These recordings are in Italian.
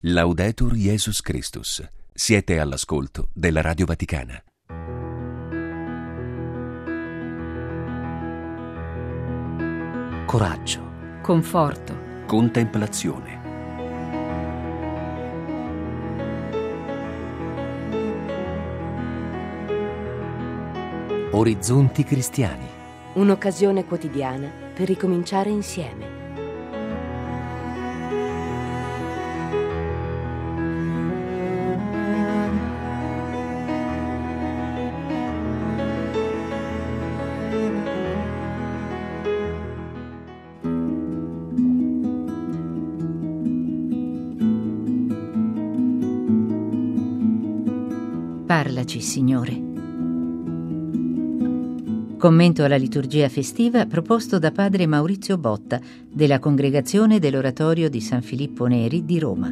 Laudetur Jesus Christus. Siete all'ascolto della Radio Vaticana. Coraggio, conforto, Contemplazione. orizzonti cristiani. Un'occasione quotidiana per ricominciare insieme. Parlaci, Signore. Commento alla liturgia festiva proposto da padre Maurizio Botta della Congregazione dell'Oratorio di San Filippo Neri di Roma.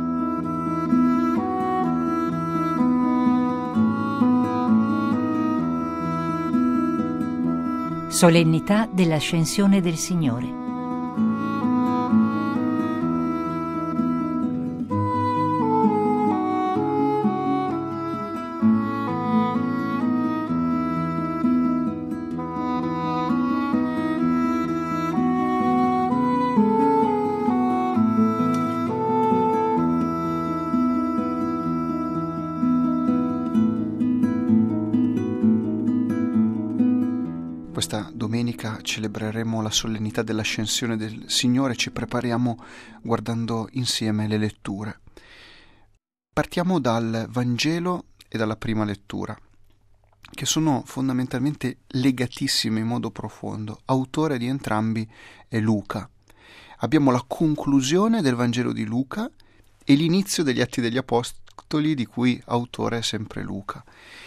Solennità dell'Ascensione del Signore. Questa domenica celebreremo la solennità dell'Ascensione del Signore, ci prepariamo guardando insieme le letture. Partiamo dal Vangelo e dalla prima lettura, che sono fondamentalmente legatissime in modo profondo. Autore di entrambi è Luca. Abbiamo la conclusione del Vangelo di Luca e l'inizio degli Atti degli Apostoli, di cui autore è sempre Luca.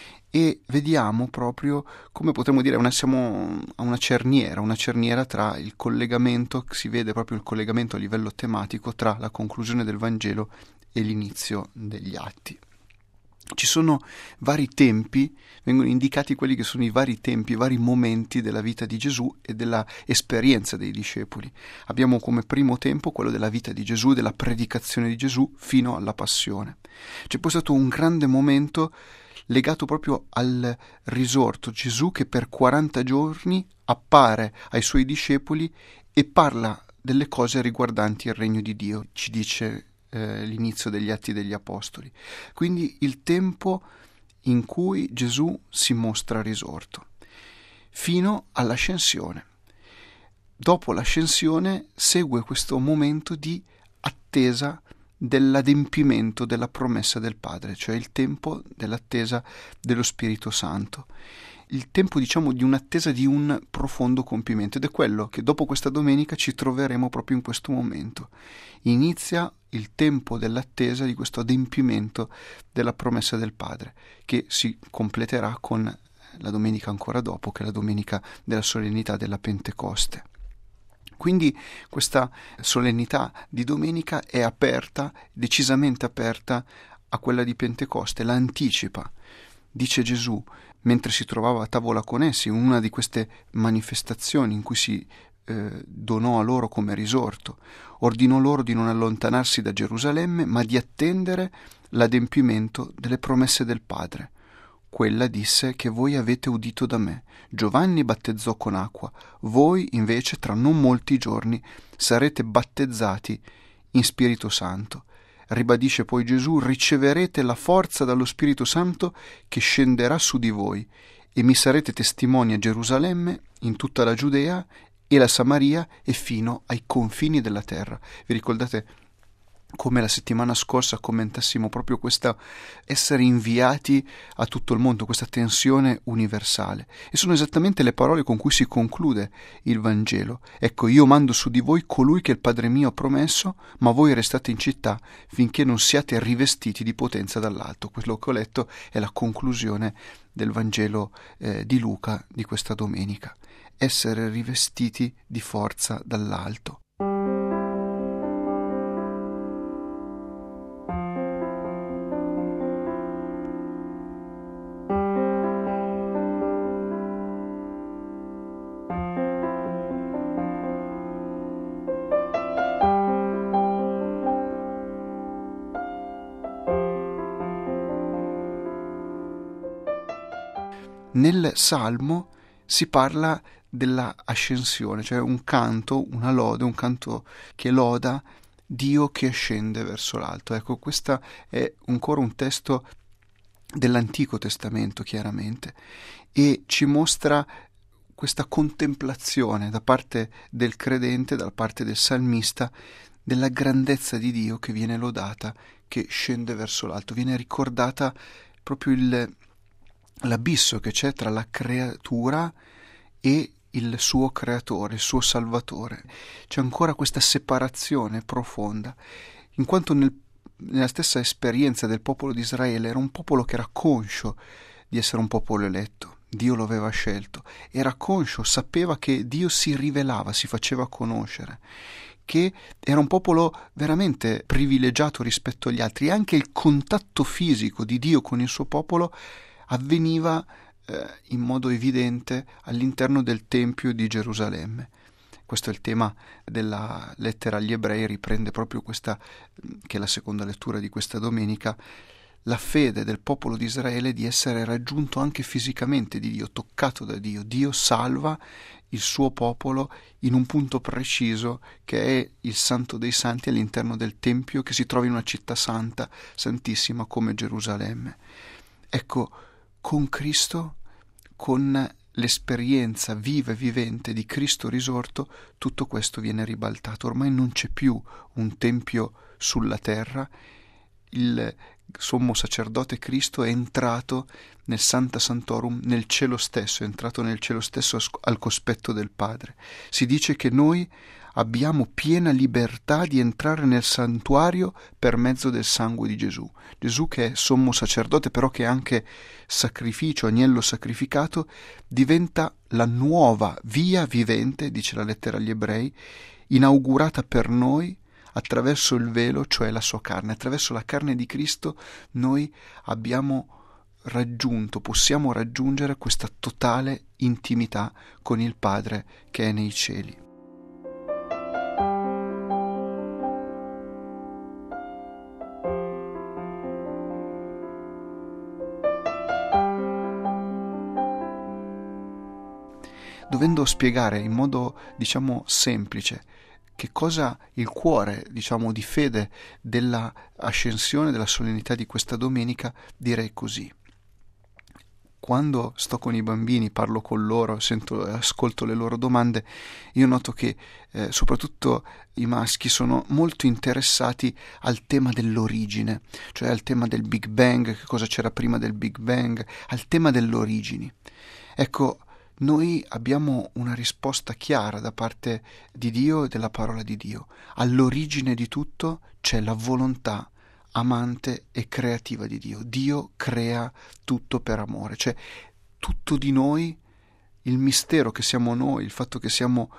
E vediamo proprio, come potremmo dire, siamo a una cerniera tra il collegamento, si vede proprio il collegamento a livello tematico tra la conclusione del Vangelo e l'inizio degli Atti. Ci sono vari tempi, vengono indicati quelli che sono i vari tempi, i vari momenti della vita di Gesù e della esperienza dei discepoli. Abbiamo come primo tempo quello della vita di Gesù, della predicazione di Gesù fino alla passione. C'è poi stato un grande momento legato proprio al risorto, Gesù che per 40 giorni appare ai suoi discepoli e parla delle cose riguardanti il regno di Dio, ci dice l'inizio degli Atti degli Apostoli. Quindi il tempo in cui Gesù si mostra risorto, fino all'ascensione. Dopo l'ascensione segue questo momento di attesa dell'adempimento della promessa del Padre, cioè il tempo dell'attesa dello Spirito Santo, il tempo di un'attesa di un profondo compimento, ed è quello che dopo questa domenica ci troveremo proprio in questo momento. Inizia il tempo dell'attesa di questo adempimento della promessa del Padre, che si completerà con la domenica ancora dopo, che è la domenica della solennità della Pentecoste. Quindi questa solennità di domenica è aperta, decisamente aperta a quella di Pentecoste, la anticipa. Dice Gesù, mentre si trovava a tavola con essi, una di queste manifestazioni in cui si donò a loro come risorto, ordinò loro di non allontanarsi da Gerusalemme, ma di attendere l'adempimento delle promesse del Padre. Quella disse che voi avete udito da me. Giovanni battezzò con acqua, voi invece tra non molti giorni sarete battezzati in Spirito Santo. Ribadisce poi Gesù, riceverete la forza dallo Spirito Santo che scenderà su di voi e mi sarete testimoni a Gerusalemme, in tutta la Giudea e la Samaria e fino ai confini della terra. Vi ricordate come la settimana scorsa commentassimo proprio questa essere inviati a tutto il mondo, questa tensione universale, e sono esattamente le parole con cui si conclude il Vangelo. Ecco, io mando su di voi colui che il Padre mio ha promesso, ma voi restate in città finché non siate rivestiti di potenza dall'alto. Quello che ho letto è la conclusione del Vangelo di Luca di questa domenica. Essere rivestiti di forza dall'alto. nel Salmo si parla della ascensione, cioè un canto, una lode, un canto che loda Dio che ascende verso l'alto. Ecco, questo è ancora un testo dell'Antico Testamento, chiaramente, e ci mostra questa contemplazione da parte del credente, da parte del salmista, della grandezza di Dio che viene lodata, che scende verso l'alto. Viene ricordata proprio l'abisso che c'è tra la creatura e il suo creatore, il suo salvatore. C'è ancora questa separazione profonda, in quanto nella stessa esperienza del popolo di Israele era un popolo che era conscio di essere un popolo eletto. Dio lo aveva scelto, era conscio, sapeva che Dio si rivelava, si faceva conoscere, che era un popolo veramente privilegiato rispetto agli altri, e anche il contatto fisico di Dio con il suo popolo avveniva in modo evidente all'interno del Tempio di Gerusalemme. Questo è il tema della lettera agli Ebrei, riprende proprio questa, che è la seconda lettura di questa domenica, la fede del popolo di Israele di essere raggiunto anche fisicamente di Dio, toccato da Dio. Dio salva il suo popolo in un punto preciso, che è il Santo dei Santi all'interno del Tempio, che si trova in una città santa, santissima come Gerusalemme. Ecco, con Cristo, con l'esperienza viva e vivente di Cristo risorto, tutto questo viene ribaltato. Ormai non c'è più un tempio sulla terra. Il sommo sacerdote Cristo è entrato nel Sancta Sanctorum, nel cielo stesso, è entrato nel cielo stesso al cospetto del Padre. Si dice che noi abbiamo piena libertà di entrare nel santuario per mezzo del sangue di Gesù. Gesù, che è sommo sacerdote, però che è anche sacrificio, agnello sacrificato, diventa la nuova via vivente, dice la lettera agli Ebrei, inaugurata per noi attraverso il velo, cioè la sua carne. Attraverso la carne di Cristo noi possiamo raggiungere questa totale intimità con il Padre che è nei cieli. Dovendo spiegare in modo, semplice che cosa il cuore, di fede della ascensione, della solennità di questa domenica, direi così. Quando sto con i bambini, parlo con loro, ascolto le loro domande, io noto che soprattutto i maschi sono molto interessati al tema dell'origine, cioè al tema del Big Bang, che cosa c'era prima del Big Bang, al tema delle origini. Ecco, noi abbiamo una risposta chiara da parte di Dio e della parola di Dio. All'origine di tutto c'è la volontà amante e creativa di Dio. Dio crea tutto per amore, cioè tutto di noi, il mistero che siamo noi, il fatto che siamo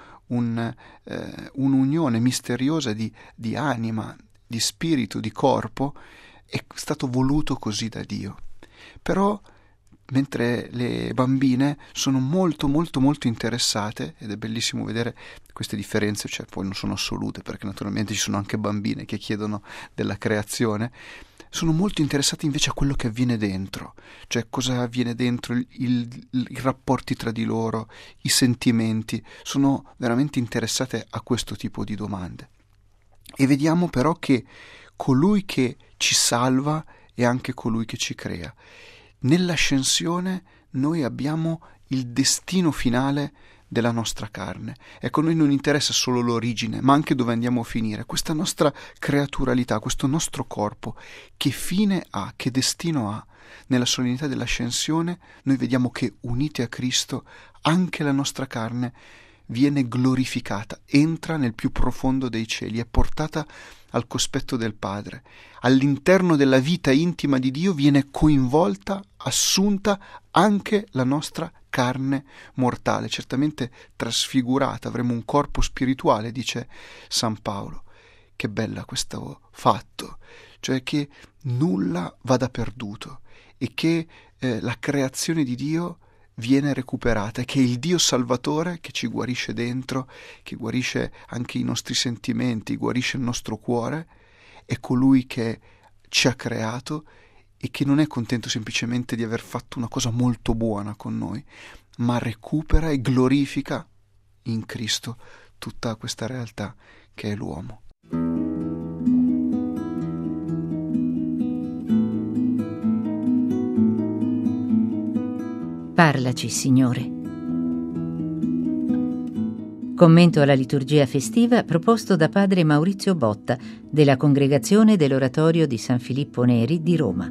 un'unione misteriosa di anima, di spirito, di corpo, è stato voluto così da Dio. Però mentre le bambine sono molto interessate, ed è bellissimo vedere queste differenze, cioè poi non sono assolute, perché naturalmente ci sono anche bambine che chiedono della creazione, sono molto interessate invece a quello che avviene dentro, cioè cosa avviene dentro, i rapporti tra di loro, i sentimenti, sono veramente interessate a questo tipo di domande. E vediamo però che colui che ci salva è anche colui che ci crea. Nell'ascensione noi abbiamo il destino finale della nostra carne. Ecco, a noi non interessa solo l'origine, ma anche dove andiamo a finire. Questa nostra creaturalità, questo nostro corpo, che fine ha, che destino ha? Nella solennità dell'ascensione noi vediamo che uniti a Cristo anche la nostra carne viene glorificata, entra nel più profondo dei cieli, è portata al cospetto del Padre. All'interno della vita intima di Dio viene coinvolta, assunta anche la nostra carne mortale, certamente trasfigurata, avremo un corpo spirituale, dice San Paolo. Che bella questo fatto, cioè che nulla vada perduto e che la creazione di Dio viene recuperata, e che il Dio Salvatore che ci guarisce dentro, che guarisce anche i nostri sentimenti, guarisce il nostro cuore, è colui che ci ha creato e che non è contento semplicemente di aver fatto una cosa molto buona con noi, ma recupera e glorifica in Cristo tutta questa realtà che è l'uomo. Parlaci, Signore. Commento alla liturgia festiva proposto da padre Maurizio Botta della Congregazione dell'Oratorio di San Filippo Neri di Roma.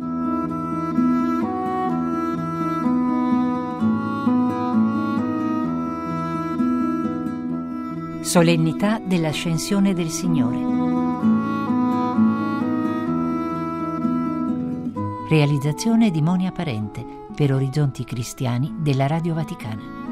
Solennità dell'Ascensione del Signore. Realizzazione di Monia Parente per Orizzonti Cristiani della Radio Vaticana.